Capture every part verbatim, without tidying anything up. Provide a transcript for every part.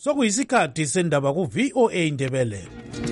sokuyisikhathi sendaba ku V O A Indebele.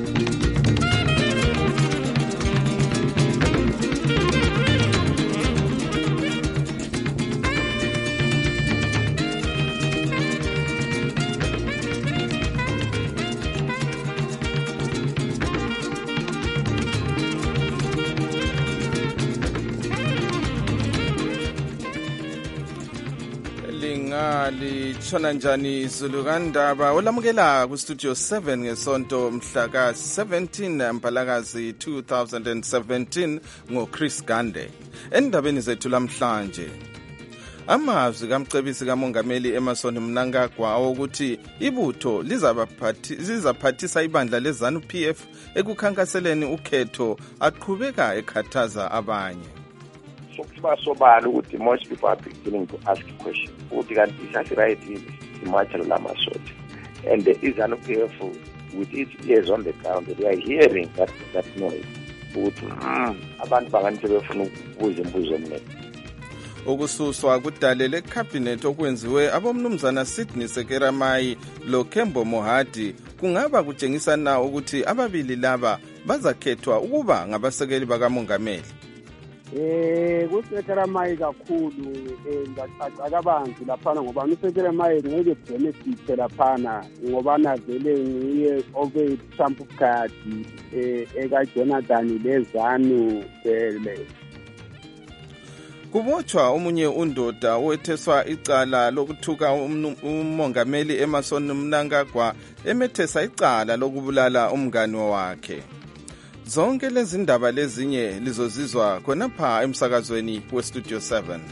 Litshona njani Zulu kandaba olamukela ku studio seven ngesonto mhla ka seventeen Mpalakazi two thousand seventeen ngo Chris Gande. Endabeni zethu lamhlanje, amazwi kamcebisi kamongameli Emmerson Mnangagwa ukuthi ibutho lizaphathisa ibandla leZANU P F ekukhankaseleni ukhetho aqhubeka ekhathaza abanye. Sokuba sobala ukuthi most people are beginning to ask questions. Ukuthi kanti isathi right imachalo lamasotsha. And the iZANU P F with its ears on the ground, they are hearing that that noise. Ukuthi abantu banganise befuna ukubuza imbuzo emnene. Ukususwa kudalele cabinet okwenziwe abomnumzana Sydney Sekeramai lo Kembo Mohadi kungaba kutshengisa na ukuthi ababili laba bazakhethwa ukuba ngabasekeli bakamongameli. Eh kusekeramai kakhulu eh ngacaca kabanzi laphana ngoba usekeramai ngeke benefit laphana ngoba navele ngiye over Trump card eh eka Jonathan leZANU bele. Kubotshwa omunye undoda owetheswa icala lokuthuka umongameli Emmerson Mnangagwa emethesa icala lokubulala umngani wakhe. Zonke lezi ndaba lezinye lizozizwa khonapha emsakazweni we Studio seven.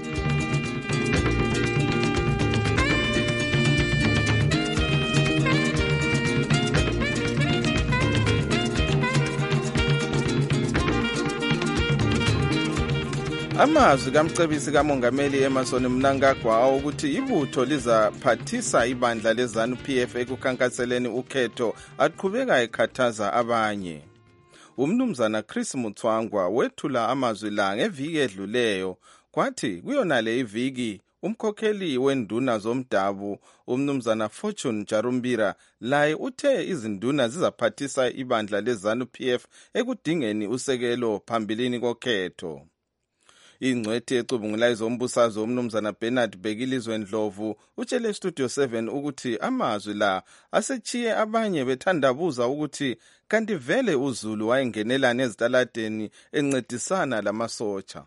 Amazwi kamcebisi kamongameli Emmerson Mnangagwa ukuthi ibutho lizaphathisa ibandla leZANU P F ekukhankaseleni ukhetho aqhubeka ekhathaza abanye. Umnumzana Chris Mutswangwa wethula amazwi la ngeviki edluleyo kwathi kuyonale iviki umkhokheli wenduna zomdabu umnumzana Fortune Jarumbira laye uthe izinduna zizaphathisa ibandla leZANU P F ekudingeni usekelo phambilini kokhetho. Ingcwethi ecubungula izombusazwe umnumzana Bernard Bekilizwe Ndlovu utshele Studio seven ukuthi amazwi la asechiye abanye bethandabuza ukuthi kanti vele uZulu wayengenelana ezitaladeni encedisana lamasotsha.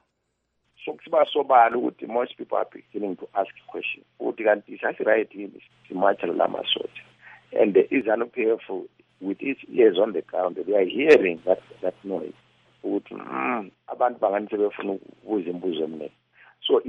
Sokuba sobala ukuthi most people are beginning to ask questions. Ukuthi kanti isathi right imachalo lamasotsha. And the iZANU P F with its ears on the ground, they are hearing that that noise. Ukuthi abantu banganise befuna ukubuza imbuzo emnene. So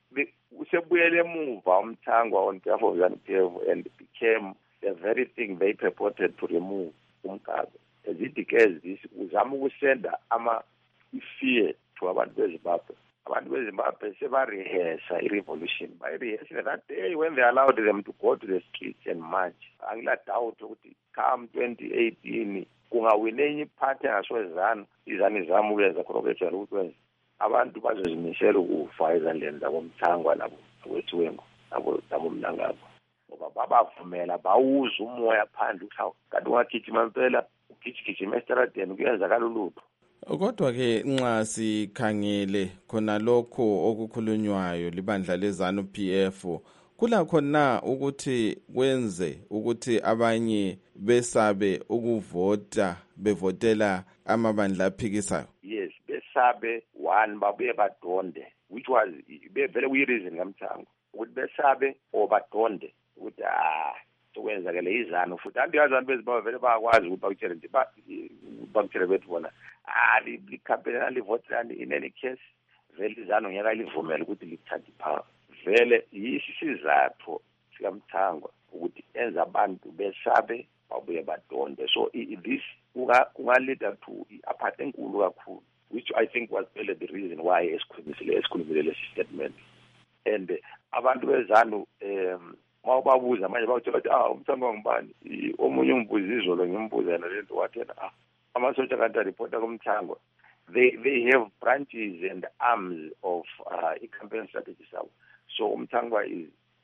usebuyele emuva umthangwa on behalf of ZANU P F and became the very thing they purported to remove umkago. As it declares this, uzama ukusenda ama fear to abantu beZimbabwe. Abantu beZimbabwe sebarehesa i-revolution. By rehearsing that day when they allowed them to go to the streets and march. Angila doubt ukuthi come twenty eighteen kungawine enye iphathi engaswezana izani zami ukwenza khonoketshela ukuthi wenza abantu bazozimisela ukufa ezandleni zabomthangwa nabo wethiwengo nabo nabo Mnangagwa ngoba babavumela bawuza umoya phandle ukuthi kanti ungagijima impela ugijigijima estradeni kuyenza kalulutho. Kodwa ke nxa sikhangele khona lokho okukhulunywayo libandla leZANU P F kulakho na ukuthi kwenze ukuthi abanye besabe ukuvota bevotela amabandla aphikisayo? Yes, besabe one babuye badonde, which was bevele kuyireason ngamthango ukuthi besabe or badonde ukuthi ah sokwenzakele iZANU futhi abantu yazana bezibawa vele bayakwazi ukuthi bakutshele nje bakutshele bethu bona ah likhampeni alivotelani in any case vele iZANU ngeke livumele ukuthi lithathe power. Vele yisizathu sikamthangwa ukuthi enza abantu besabe babuye badonde. So this kungaleda to apart enkulu kakhulu, which I think was really the reason why esikhulumisile esikhulumile lesi statement. And abantu beZANU um mawubabuza manje bawutshela ukuthi ah umthangwa ngibani omunye umbuza izolo ngimbuza lento wathi ah amasotsha kanti reporter kumthangwa. They they have branches and arms of uh, a campaign strategy. So Umthangwa is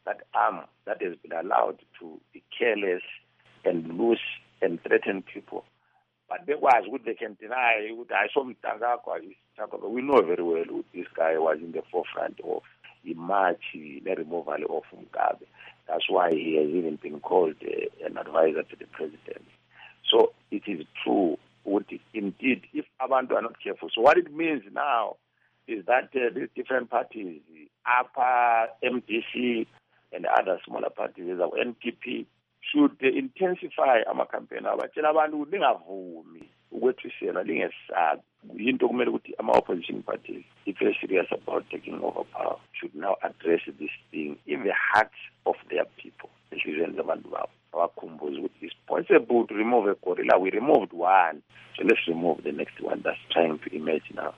that arm that has been allowed to be careless and loose and threaten people. But they was good, they can deny. I saw Mnangagwa. We know very well who this guy was in the forefront of the march, the removal of Mugabe. That's why he has even been called uh, an advisor to the president. So it is true. Indeed, if abantu are not careful. So what it means now is that uh, these different parties, A P A, M D C, and other smaller parties, the N P P, should uh, intensify our campaign. Abatshela abantu lingavumi ukwethisela lingesabi. Into kumele ukuthi ama opposition parties, if they're serious about taking over power, should now address this thing in the hearts of their people. It's possible to remove a gorilla. We removed one, so let's remove the next one that's trying to emerge now.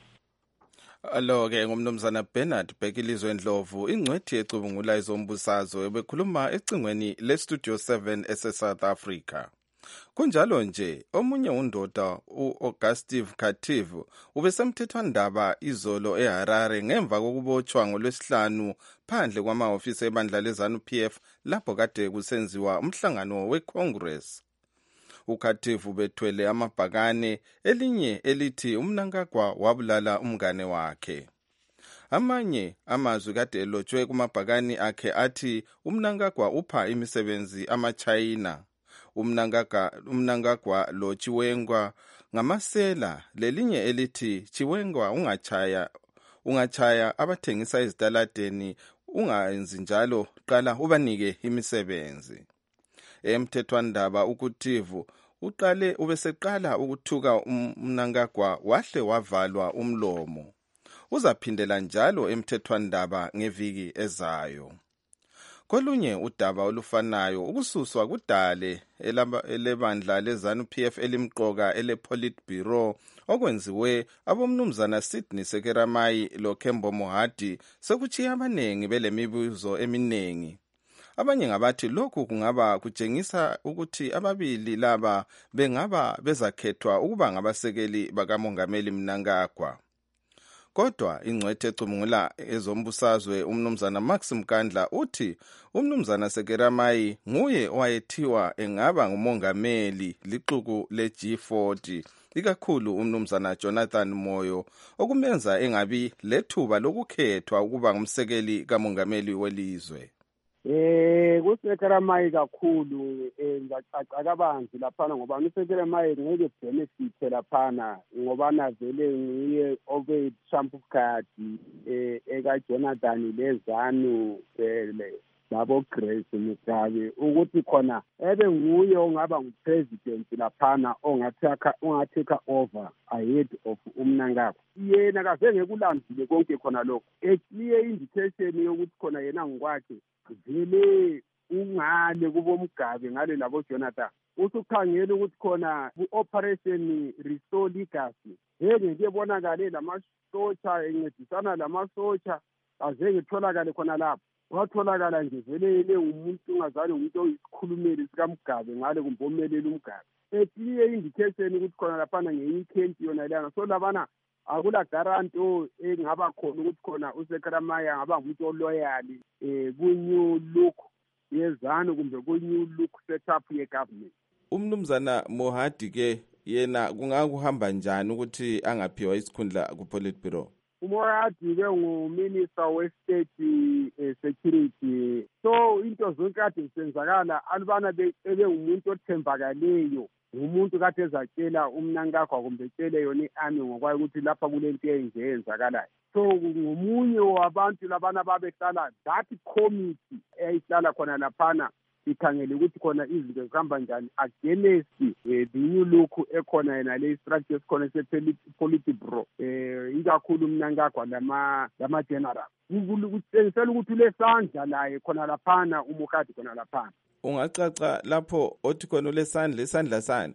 Alo ke ngumnumzana Bernard Bhekilizwe Ndlovu ingcwethi ecubungula izombusazwe ebekhuluma ecingweni le Studio seven ese South Africa. Kunjalo nje omunye undoda uAugustive Khathivu ubesemthethwandaba izolo eHarare ngemva kokubotshwa ngolwesihlanu phandle kwamahofisi ebandla leZANU P F lapho kade kusenziwa umhlangano weCongress. uKhathivu bethwele amabhakane elinye elithi uMnangagwa wabulala umngane wakhe. Amanye amazwi kade elotshwe kumabhakane akhe athi uMnangagwa upha imisebenzi amaChina. Umnangagwa umnangagwa lo Chiwengwa ngamasela lelinye elithi Chiwengwa ungachaya ungachaya abathengisa izitaladeni ungayenzi njalo qala ubanike imisebenzi. Emthethwandaba uKhathivu uqale ubeseqala ukuthuka uMnangagwa wahle wavalwa umlomo. Uzaphindela njalo emthethwandaba ngeviki ezayo. Kolunye udaba olufanayo ukususwa kudale elebandla leZANU P F elimqoka elePolitburo okwenziwe abomnumzana Sydney Sekeramai loKembo Mohadi sekuchiya abanengi belemibuzo eminengi. Abanye ngabathi lokhu kungaba kutshengisa ukuthi ababili laba bengaba bezakhethwa ukuba ngabasekeli bakamongameli Mnangagwa. Kodwa ingcwethe ecubungula ezombusazwe umnumzana Max Mkandla uthi umnumzana Sekeramai nguye owayethiwa engaba ngumongameli lixuku le-G forty ikakhulu umnumzana Jonathan Moyo okumenza engabi lethuba lokukhethwa ukuba ngumsekeli kamongameli welizwe. Eh kuSekeramai kakhulu eh ngacaca kabanzi laphana ngoba uSekeramai ngeke benefit laphana ngoba navele ngiye over Trump card eh eka Jonathan leZANU le labo Grace Mugabe ukuthi khona ebe nguye ongaba ngupresident laphana ongathaka ongatheka over ahead of uMnangagwa. Yena kazenge kulandile konke khona lokho. Eclear indication yokuthi khona yena ngokwakhe vele ungale kubomgabe ngale labo Jonathan usukhangela ukuthi khona ku-operation restore legacy ngeke ngiyebonakale lamasotsha encedisana lamasotsha azenge tholakale khona lapho watholakala nje vele umuntu ungazali umuntu oyisikhulumeli sikaMgabe ngale kumbomeleli uMgabe eclear indication ukuthi khona laphana ngeyikhenti yona lana so labana akula garanto engaba khona ukuthi khona uSekeramai ngaba ngumuntu oloyali eh ku-new look yeZANU kumbe ku-new look setup ye-government. Umnumzana Mohadi ke yena kungakuhamba njani ukuthi angaphiwa isikhundla ku-Politburo? uMohadi ke nguminister we-state uh, security so into zonke kade zisenzakala alubana bebe umuntu othembakaleyo umuntu kade ezatshela uMnangagwa kumbe etshele yona i-army ngokwayo ukuthi lapha kulento enje eyenzakalayo so ngomunye wabantu labana babehlala that committee eyayihlala khona laphana ikhangele ukuthi khona izinto zihamba njani against the new look ekhona yena le structure esikhona se-Politburo eh ikakhulu Mnangagwa lama lama general ukutshengisela ukuthi lesandla laye khona laphana uMohadi khona laphana. Ungacaca lapho othi khona lesandla isandla sani?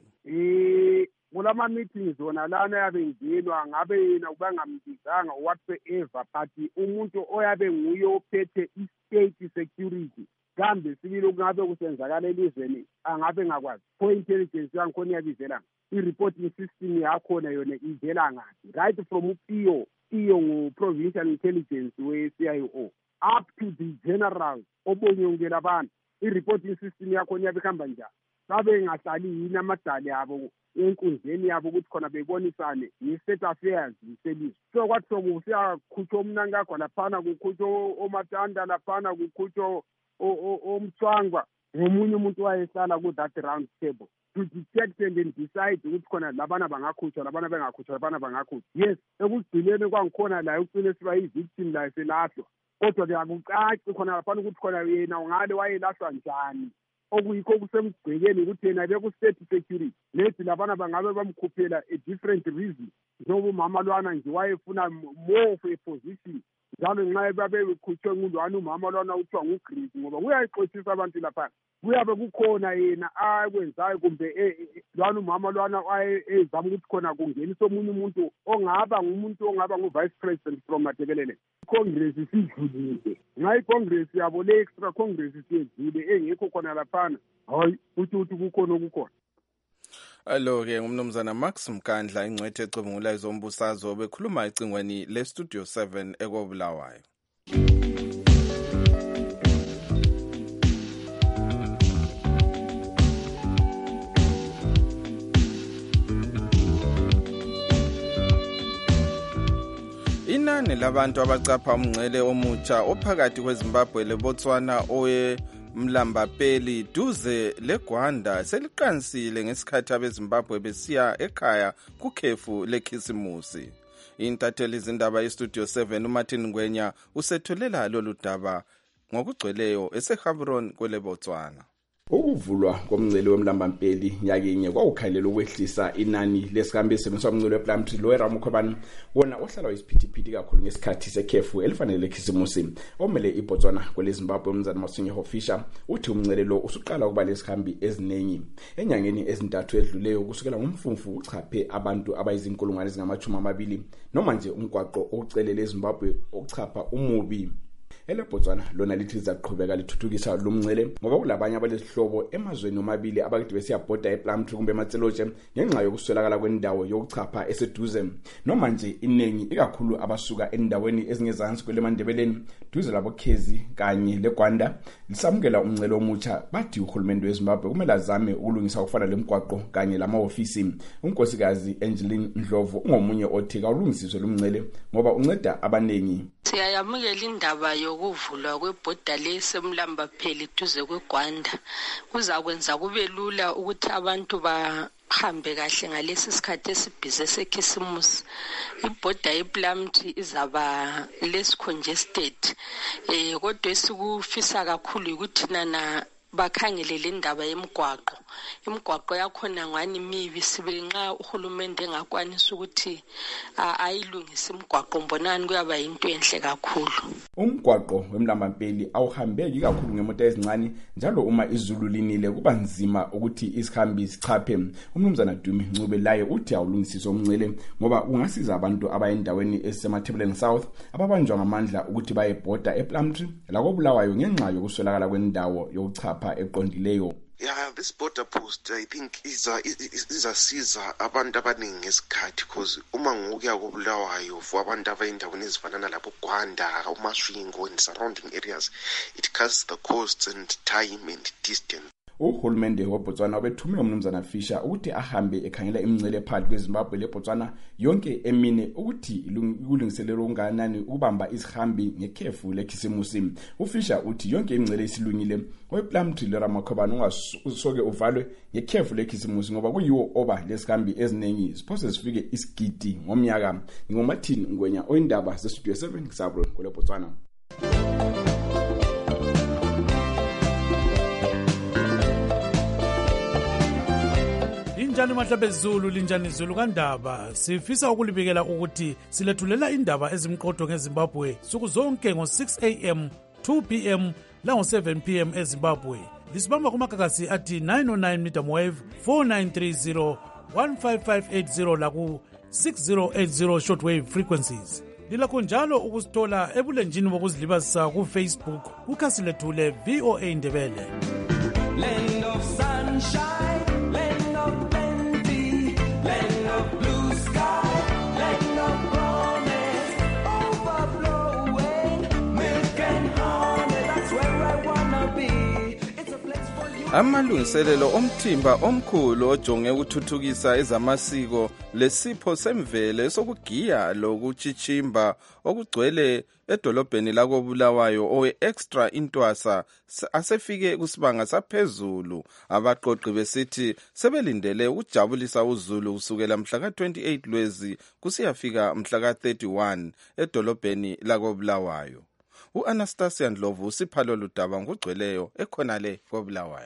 Eh kulama meetings wona lana yabe nginwa ngabe yena kubangambizanga whatsoever but umuntu oyabe nguye ophethe i-state security kambe sibili kungabe kusenzakala elizweni angabe ngakwazi for intelligence yangikhona iyabizela i-reporting system yakhona yona ivela ngathi right from uPio iyo ngu provincial intelligence we-C I O up to the general obonyongela abantu i-reporting system yakhona yabe ihamba njani babe ngahlali yini amadali abo enkundleni yabo ukuthi khona bebonisane nge-state affairs ngiselizwe so kwathi sokusiyakhutshwa umnankagwa laphana kukhutshwa omatanda laphana kukhutshwa omthwangwa ngomunye umuntu wayehlala ku-that round table to detect and then decide ukuthi khona labana bangakhutshwa labana bengakhutshwa labana bangakhutshwa yes ekugcineni kwangikhona la ugcine siba yi-victim la selahlwa kodwa ke akucaci khona laphana ukuthi khona yena ungale wayelahlwa njani okuyikho kusemgcekeni ukuthi yena beku-state security lethi labana bangabe bamkhuphela a different reason njengoba umama lwana nje wayefuna more of a position njalo nxa babekhutshwe ngulwana umama lwana uthiwa nguGreece ngoba uyayixothisa abantu lapha kuyabe kukhona yena akwenzayo kumbe lwana umama lwana ezama ukuthi khona kungenisa omunye umuntu ongaba ngumuntu ongaba ngu-vice president from Matebelele. Congress isidlulile nxa icongress yabo le extra congress siyedlule engekho khona laphana hayi uthi uthi kukhona okukhona. Alo-ke ngumnumzana Max Mkandla ingcwethe ecubungula izombusazwe bekhuluma ecingweni le-Studio seven ekobulawayo. Inani labantu abacapha umngcele omutsha ophakathi kweZimbabwe leBotswana oye Mlambapeli duze leGwanda seliqansile ngesikhathi abeZimbabwe besiya ekhaya kukhefu lekhisimusi. Intatheli izindaba yeStudio seven uMartin Ngwenya usethulela lolu daba ngokugcweleyo eseHabron kweleBotswana. Ukuvulwa komngcele wemlambampeli nyakenye kwawukhalela ukwehlisa inani lesikhambi esebenzisa umngcele wePlumtree Loera Mukhobani wona ohlala isiphithiphithi kakhulu ngesikhathi sekhefu elifanele lekhisimusi omele iBotswana kweleZimbabwe umzana Masunye Hofisha uthi umngcele lo usuqala ukuba lesikhambi eziningi enyangeni ezintathu edluleyo kusukela ngomfumfu uchaphe abantu abayizinkulungwane ezingamachumi amabili noma nje umgwaqo ocelele eZimbabwe okuchapha umubi. Ele Botswana lona lithi zaqhubeka lithuthukisa lo mngcele ngoba kulabanye abalesihlobo emazweni omabili abakithi besiyabhoda ePlumtree kumbe eMatseloche ngenxa yokuswelakala kwendawo yokuchapha eseduze noma nje inengi ikakhulu abasuka endaweni ezingezansi kweleMandebeleni duze labo Khezi kanye leGwanda lisamukela umngcele omutsha bathi uhulumende weZimbabwe kumele azame ukulungisa ukufana lemgwaqo kanye lamaofisi. Unkosikazi Angeline Ndlovu ungomunye othi kawulungisiswe lo mngcele ngoba unceda abanengi. Siyayamukela indaba yokuvulwa kwebhoda lesemlambapheli duze kweGwanda kuzakwenza kube lula ukuthi abantu bahambe kahle ngalesi sikhathi esibhize sekhisimusi. Ibhoda yePlumtree izaba less congested eh kodwa esikufisa kakhulu ukuthi nana bakhangele le ndaba yemgwaqo. Imgwaqo yakhona ngani mibi sibe nxa uhulumende engakwanisa ukuthi ayilungise imgwaqo mbonani kuyaba into enhle kakhulu. Umgwaqo wemlambampeli awuhambeki kakhulu ngemoto ezincane njalo uma izulu linile kuba nzima ukuthi isihambi sichaphe. Umnumzana Dumi Ncube laye uthi awulungisiswe umngcele ngoba ungasiza abantu abayendaweni eseMathebeleni South ababanjwa ngamandla ukuthi bayebhoda ePlumtree lakobulawayo ngenxa yokuswelakala kwendawo yokuchapha eqondileyo. Yeah, this border post I think is a is a siza abantu abaningi ngesikhathi because uma ngokuya kobulawayo for abantu abayindaweni ezifana nalapho Gwanda uMasvingo and surrounding areas it cuts the costs and time and distance. Uhulumende weBotswana ubethume umnumzana Fisher ukuthi ahambe ekhangela imingcele phakathi kweZimbabwe leBotswana yonke emine ukuthi kulungiselelo unganani ubamba isihambi ngekhefu lekhisimusi. uFisher uthi yonke imingcele isilungile wePlumtree Loera Mukhobani ungasoke uvalwe ngekhefu lekhisimusi ngoba kuyiwo oba lesihambi eziningi siphose sifike isigidi ngomnyaka. NgoMartin Ngwenya oyindaba zeStudio seven Sabro kweleBotswana. Linjani mahlabezulu linjani izulu kandaba sifisa ukulibikela ukuthi silethulela indaba ezimqotho ngeZimbabwe suku zonke ngo six a m two p m lango seven p m eZimbabwe. Lisibamba kumakakasi athi nine oh nine medium wave four nine three zero one five five eight zero laku six zero eight zero shortwave frequencies. Lilakho njalo ukusithola ebulenjini bokuzilibazisa ku Facebook kukhasi lethu le V O A Ndebele. Land of sunshine, land of plenty, land of blue sky, land of promise, overflowing milk and Amalungiselelo omthimba omkhulu ojonge ukuthuthukisa ezamasiko lesipho semvelo sokugiya lokuchichimba okugcwele edolobheni lakoBulawayo owe-extra intwasa asefike kusibanga saphezulu. Abaqoqi besithi sebelindele ukujabulisa uZulu kusukela mhla ka-twenty-eight Lwezi kusiyafika mhla ka-thirty-one edolobheni lakoBulawayo. U-Anastasia Ndlovu usiphalo ludaba ngogcweleyo ekhonale koBulawayo.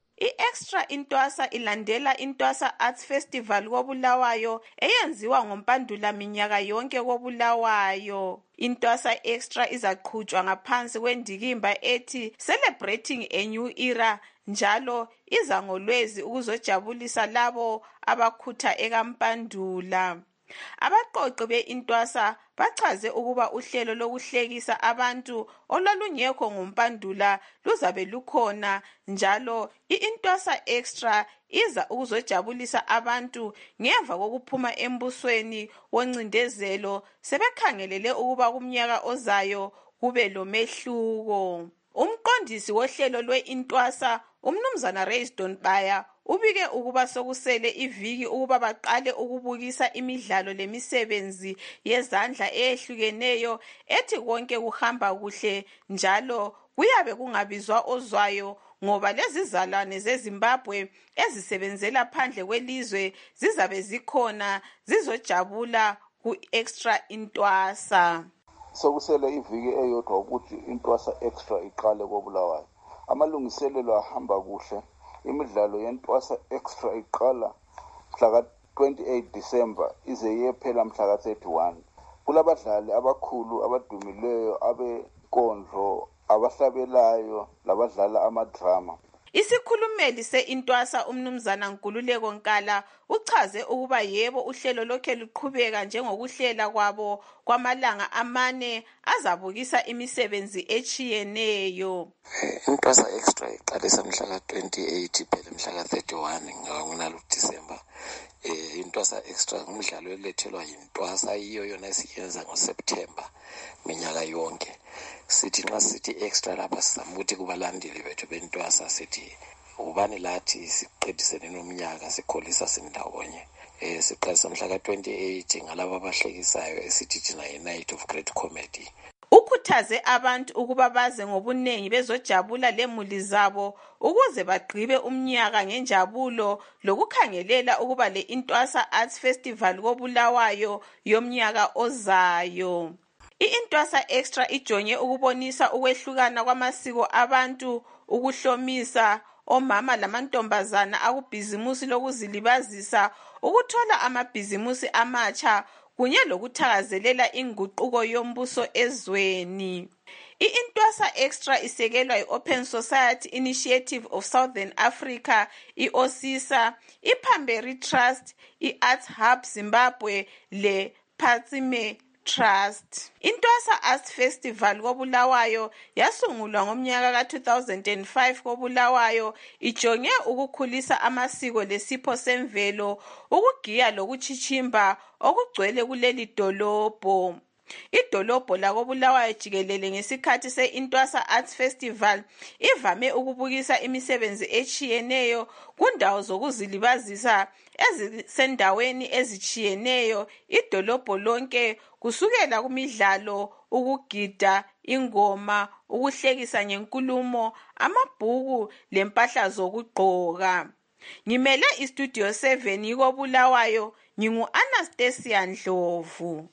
I-Extra Intwasa ilandela Intwasa Arts Festival koBulawayo eyenziwa ngompandula minyaka yonke koBulawayo. Intwasa Extra izaqhutshwa ngaphansi kwendikimba ethi Celebrating a New Era, njalo iza ngoLwezi ukuzojabulisa labo abakhutha ekampandula. Abaqoqi be-Intwasa bachaze ukuba uhlelo lokuhlekisa abantu olwalungekho ngompandula luzabe lukhona, njalo i-Intwasa Extra iza ukuzojabulisa abantu ngemva kokuphuma embusweni woncindezelo sebekhangelele ukuba kumnyaka ozayo kube lomehluko. Umqondisi wohlelo lwe-Intwasa uMnumzana Raysdon Baya ubike ukuba sokusele iviki ukuba baqale ukubukisa imidlalo lemisebenzi yezandla eyehlukeneyo ethi konke kuhamba kuhle, njalo kuyabe kungabizwa ozwayo ngoba lezi zalwane zeZimbabwe ezisebenzela phandle kwelizwe zizabe zikhona zizojabula ku-Extra Intwasa. Sokusele iviki eyodwa ukuthi Intwasa Extra iqale koBulawayo. Amalungiselelo ahamba kuhle. Imidlalo yeNtwasa Extra iqala mhla ka-twenty-eight December ize iyephela mhla ka-thirty-one. Kulabadlali abakhulu abadumileyo abenkondlo, abahlabelayo labadlala amadrama. Isikhulumeli se-Intwasa uMnumzana Nkululeko Nkala uchaze ukuba yebo uhlelo lokhe luqhubeka njengokuhlela kwabo kwamalanga amane azabukisa imisebenzi echiyeneyo. Intwasa Extra iqalisa mhla ka-twenty-eight iphele mhla ka-thirty-one ngonalo December. Eh Intwasa Extra umdlalo elethelwa yiNtwasa iyo yona esiyenza ngoSeptember minyaka yonke. Sithi nxa sithi Extra lapha sizama ukuthi kubalandeli bethu beNtwasa sithi ubani lathi siqedisene nomnyaka sikholisa sindawonye. Eh siqalisa mhla ka-twenty-eight ngalabo abahlekisayo esithi thina yi-Night of Great Comedy. Ukhuthaze abantu ukuba baze ngobunengi bezojabula lemuli zabo ukuze bagqibe umnyaka ngenjabulo lokukhangelela ukuba le Intwasa Arts Festival koBulawayo yomnyaka ozayo. I-Intwasa Extra ijonge ukubonisa ukwehlukana kwamasiko abantu, ukuhlomisa omama lamantombazana akubhizimusi lokuzilibazisa, ukuthola amabhizimusi amatsha kunye lokuthakazelela inguquko yombuso ezweni. I-Intwasa Extra isekelwa yi-Open Society Initiative of Southern Africa, i-OSISA, iPhamberi Trust, i-Arts Hub Zimbabwe le Phatsime Trust. Intwasa Arts Festival koBulawayo yasungulwa ngomnyaka ka two thousand five koBulawayo ijonge ukukhulisa amasiko lesipho semvelo, ukugiya lokuchichimba okugcwele kuleli dolobho. Idolobho lakoBulawayo jikelele ngesikhathi se-Intwasa Arts Festival ivame ukubukisa imisebenzi echiyeneyo kundawo zokuzilibazisa ezisendaweni ezichiyeneyo idolobho lonke, kusukela kumidlalo, ukugida, ingoma, ukuhlekisa ngenkulumo, amabhuku lempahla zokugqoka. Ngimele iStudio seven koBulawayo, ngingu-Anastasia Ndlovu.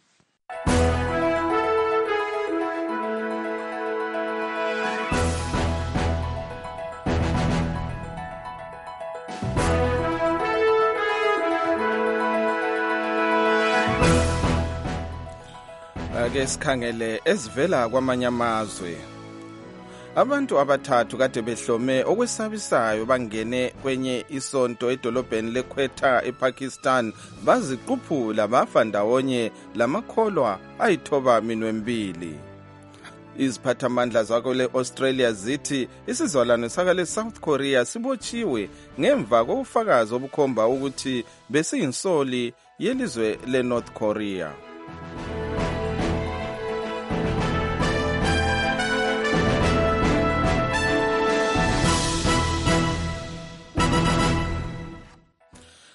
Ake sikhangele ezivela kwamanye amazwe. Abantu abathathu kade behlome okwesabisayo bangene kwenye isonto edolobheni leQuetta ePakistan baziquphula bafa ndawonye lamakholwa ayithoba minwembili. Iziphathamandla zakho le-Australia zithi isizalwane sakale South Korea sibotshiwe ngemva kobufakazi obukhomba ukuthi besiyinsoli yelizwe le-North Korea.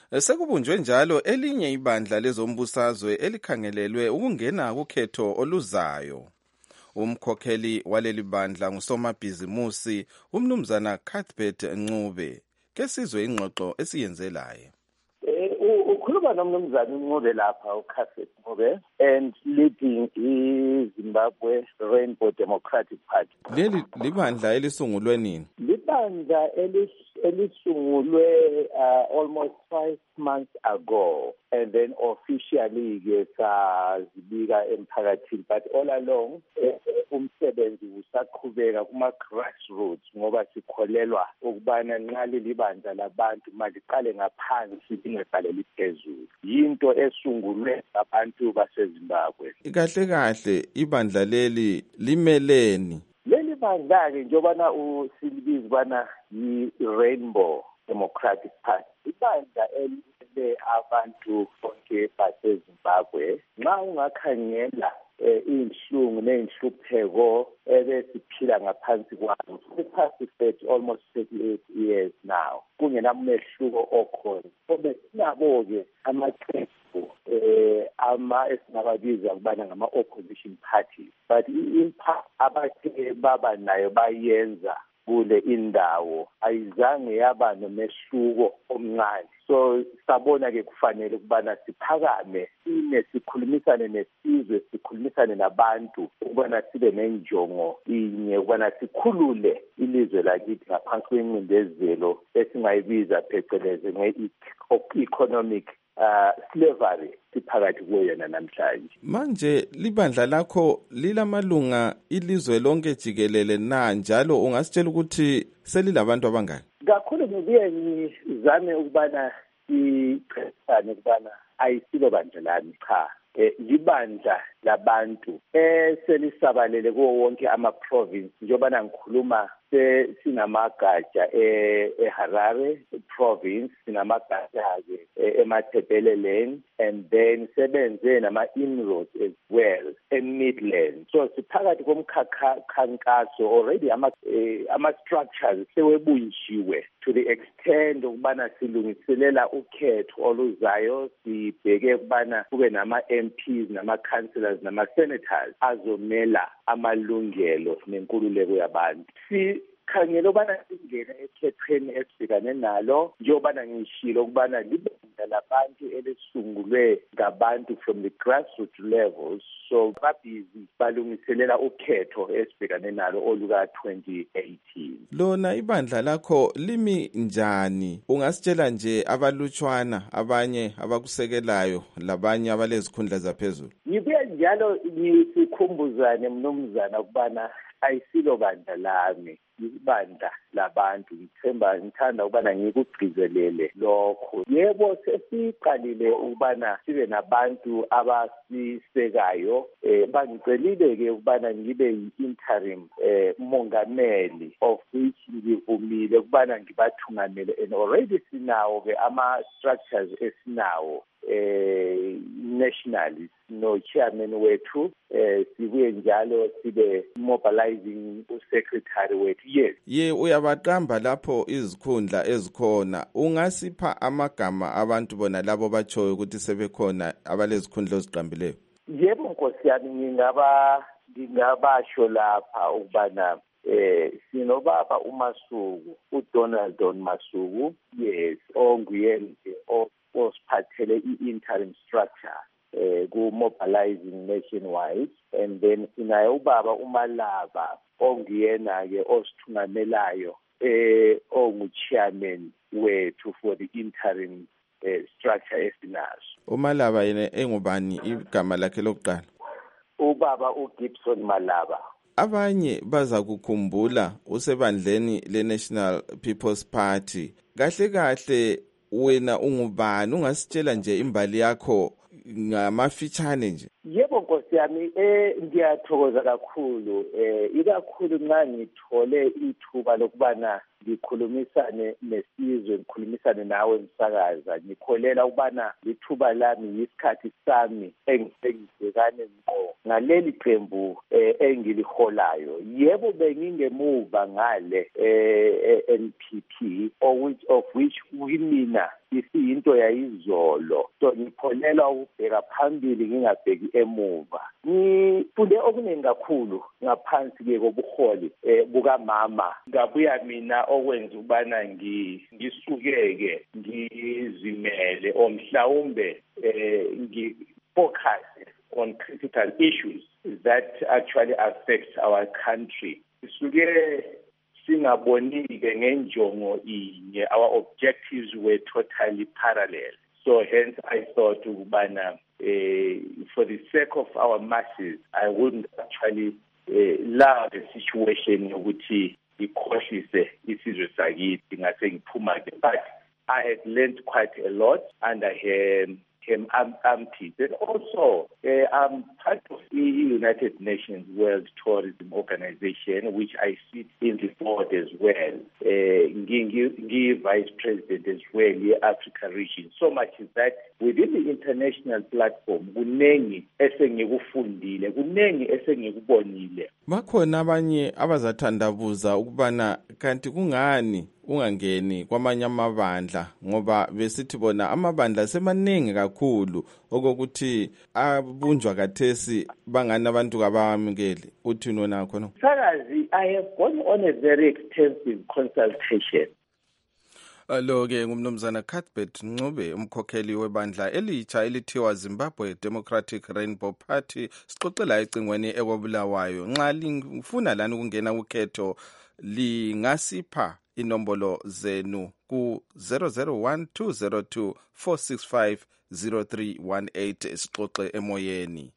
Sekubunjwe njalo elinye ibandla lezombusazwe elikhangelelwe ukungena kukhetho oluzayo. Umkhokheli waleli bandla ngusomabhizimusi umnumzana Cuthbert Ncube. Kesizwe ingxoxo esiyenzelayo. Ukhuluma nomnumzana Ncube lapha uCuthbert Ncube and leading iZimbabwe Rainbow Democratic Party. Leli libandla elisungulwe nini? Libandla elis elisungulwe uh, almost five months ago, and then officially ke sazibika emphakathini, but all along umsebenzi usaqhubeka kuma grassroots ngoba sikholelwa ukubana nxa leli bandla labantu maliqale ngaphansi lingeqaleli phezulu. Yinto esungulwe abantu baseZimbabwe. Kahle kahle ibandla leli limeleni? Leli bandla ke njobana usilibiza bana yi-Rainbow Democratic Party. Ibandla elimele abantu bonke baseZimbabwe. Nxa ungakhangela inhlungu nenhlupheko ebesiphila ngaphansi kwazo the past thirty almost thirty-eight years now, kungenamehluko okhona. Kodwa sinabo ke amaqembu eh ama esingababiza ukubana ngama opposition parties, but impact abathe baba nayo bayenza kule indawo ayizange yaba nomehluko omncane. So sabona ke kufanele ukubana siphakame sine sikhulumisane nesizwe, sikhulumisane nabantu ukubana sibe nenjongo inye, ukubana sikhulule ilizwe lakithi ngaphansi kwencindezelo esingayibiza phecelezi nge-economic uh, slavery siphakathi kuyona namhlanje. Manje libandla lakho lilamalunga ilizwe lonke jikelele na, njalo ungasitshela ukuthi selilabantu abangaki? Kakhulu ngibuye ngizame ukubana siqhubane ukubana ayisilo bandla lami cha. Eh, libandla labantu eselisabalele kuwo wonke ama-province njobana ngikhuluma sinamagatsha eHarare province, sinamagatsha-ke eMatabeleland, and then sebenze nama-inroads as well e-Midland. So siphakathi komkhankaso already ama-structures sewebunjiwe to the extent ukubana silungiselela ukhetho oluzayo, sibheke ukubana kube nama-M Ps, nama-councillors, nama-senators azomela amalungelo nenkululeko yabantu. Sikhangela ukubana singena ekhethweni esibhekane nalo njengobana ngishilo ukubana libandla labantu elisungulwe ngabantu from the grassroots levels, so babhizi balungiselela ukhetho esibhekane nalo oluka twenty eighteen. Lona ibandla lakho limi njani? Ungasitshela nje abalutshwana abanye abakusekelayo labanye abalezikhundla zaphezulu. Ngibuye njalo ngisikhumbuzane mnumzana ukubana ayisilo bandla lami, ibandla labantu. Ngithemba ngithanda ukubana ngikugcizelele lokho. Yebo sesiqalile ukubana sibe nabantu abasisekayo, eh bangicelile ke ukubana ngibe yi-interim eh mongameli, of which ngivumile ukubana ngibathungamele, and already sinawo ke ama-structures esinawo eh nationally, no chairman wethu, eh sibuye njalo sibe mobilizing usecretary wethu. Yes, ye uyabaqamba lapho izikhundla ezikhona. Ungasipha amagama abantu bona labo batshoyo ukuthi sebekhona abalezikhundla eziqambileyo? Yebo nkosi yami, ngingaba ngingabasho lapha ukubana eh sinobaba uMasuku, uDonaldon Masuku, yes, onguyena osiphathele i-interim structure eh ku-mobilizing nationwide, and then sinaye ubaba uMalaba ongiyena ke osithungamelayo eh ongu-chairman wethu for the interim eh, structure esinaso. uMalaba yena engubani igama lakhe lokuqala? Ubaba uGibson Malaba. Abanye baza kukhumbula usebandleni le-National People's Party. Kahle kahle wena ungubani? Ungasitshela nje imbali yakho ngamafitshane nje. Yebo nkosi yami, eh ngiyathokoza kakhulu, eh ikakhulu nxa ngithole ithuba lokubana ngikhulumisane nesizwe, ngikhulumisane ngiphikisane nawe msakaza, ngikholela ukubana lithuba lami yisikhathi sami engibhekane ngqo ngaleli qembu engiliholayo. Yebo bengingemuva ngale N P P of which uyimina isiyinto yayizolo, so ngikholela ukubheka phambili ngingabheki emuva. Ngifunde okuningi kakhulu ngaphansi ke kobuholi bukamama, ngabuya mina okwenza ukubana ngisukeke ngizimele o mhlawumbe ngifocus on critical issues that actually affect our country. Sisuke singabonike ngenjongo inye, our objectives were totally parallel. So hence I thought ukubana uh, for the sake of our masses, I wouldn't actually uh, allow the situation ukuthi ikhohlise isizwe sakithi ngase ngiphuma ke. But I had learned quite a lot under him. Him, I'm, I'm and also uh, I'm part of the United Nations World Tourism Organization, which I sit in the board as well. Uh, vice president as well, the Africa region. So much is that within the international platform, kunengi esengikufundile, kunengi esengikubonile. Bakhona abanye abazathandabuza ukubana kanti kungani ungangeni kwamanye amabandla, ngoba besithi bona amabandla semaningi kakhulu okokuthi abunjwa kathesi bangani abantu kabamukeli. Uthi nona khona? Sakazi, I have gone on a very extensive consultation. Alo ke ngumnumzana Cuthbert Ncube, umkhokheli webandla elitsha elithiwa Zimbabwe Democratic Rainbow Party, sixoxela ecingweni ekobulawayo. Nxa lifuna lani ukungena ukhetho lingasipha inombolo zenu ku zero zero one two zero two four six five zero three one eight sixoxe emoyeni.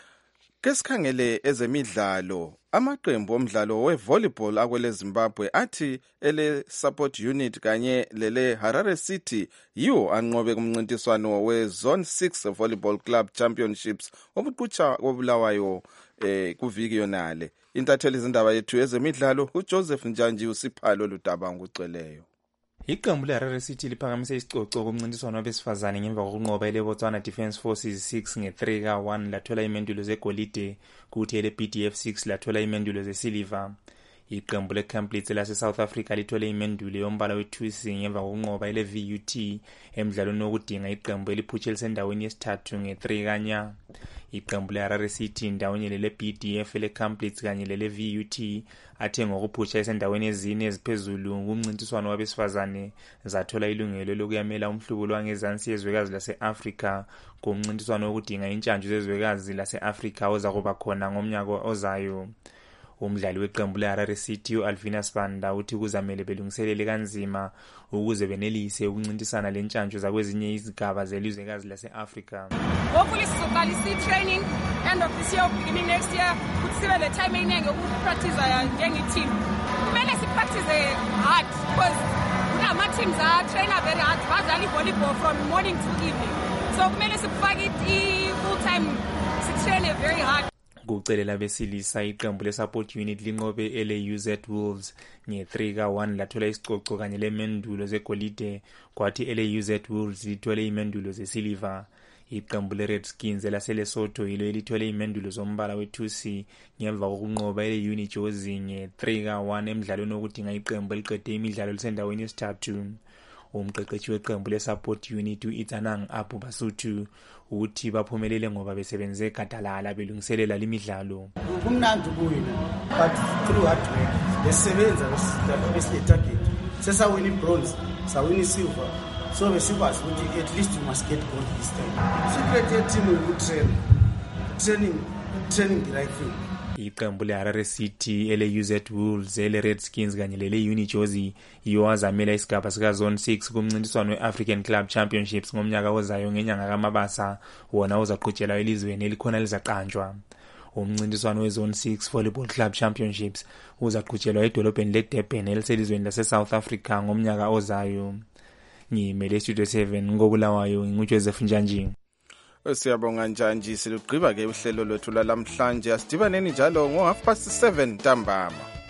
Kesikhangele ezemidlalo, amaqembu omdlalo we-volleyball akwele Zimbabwe athi ele support unit kanye lele Harare City yiwo anqobe kumncintiswano we-Zone six Volleyball Club Championships obuqutsha kobulawayo eh, kuviki yonale. Intatheli izindaba yethu ezemidlalo uJoseph Njanji usiphalo ludaba ngugcweleyo. Iqembu leHarare City liphakamise isicoco kumncintiswano wabesifazane ngemva kokunqoba iLebotswana Defence Forces six nge three ka one lathola imendulo zegolide, kuthi ele B D F six lathola imendulo zesiliva. Iqembu leCamplitse lase South Africa lithole imendulo yombala wethusi ngemva kokunqoba ile V U T emidlalweni wokudinga iqembu eliphutshe lisendaweni yesithathu nge three kanya. Iqembu leHarare City ndawonye lele B D F leCamplitse kanye lele V U T athe ngokuphutsha esendaweni ezine eziphezulu kumncintiswano wabesifazane zathola ilungelo lokuyamela umhlubulo wangezansi yezwekazi lase-Africa kumncintiswano wokudinga intshantshu zezwekazi lase-Africa ozakuba khona ngomnyaka ozayo. Umdlali weqembu leHarare City uAlvina Sibanda uthi kuzamele belungiselele kanzima ukuze benelise ukuncintisana lentshantshu zakwezinye izigaba zelizwekazi lase-Africa. Hopefully sizoqalisa i-training end of this year beginning next year ukuthi sibe le time eningi yokupractice njenge-team. Kumele sipractice hard because kunama-teams a-trainer very hard badlala i-volleyball from morning to evening. So kumele sikufake i-full time sitraine very hard. Kucelela besilisa iqembu lesupport unit linqobe ele U Z Wolves nge three ka one lathola isicoco kanye lemendulo zegolide, kwathi ele U Z Wolves lithole imendulo zesiliva. Iqembu leRedskins elaseLesotho yilo elithole imendulo zombala wethusi ngemva kokunqoba ele Unijozi nge three ka one emidlalweni wokudinga iqembu eliqede imidlalo lisendaweni yesithathu. Umqeqeshi weqembu lesupport unit uItsanang Abu Basuthu uthi baphumelele ngoba besebenze gadalala belungiselela limidlalo. Kumnandi kuwina but through hard work besebenza besiye target sesawini bronze sawini silver, so besikwazi ukuthi at least we must get gold this time. Secret ye team ukutrain training training the right thing. Iqembu leHarare City ele U Z Wolves ele Redskins kanye lele Unijozi yiwazamela isigaba sika Zone six kumncintiswano weAfrican Club Championships ngomnyaka ozayo ngenyanga kaMabasa, wona uzaqhutshelwa elizweni elikhona lizaqanjwa. Umncintiswano weZone six Volleyball Club Championships uzaqhutshelwa edolobheni leDurban eliselizweni laseSouth Africa ngomnyaka ozayo. Ngimele Studio seven ngobulawayo nguJoseph Njanji. Siyabonga Njanji, silugqiba ke uhlelo lwethu lalamhlanje. Asidibaneni njalo ngo half past seven ntambama.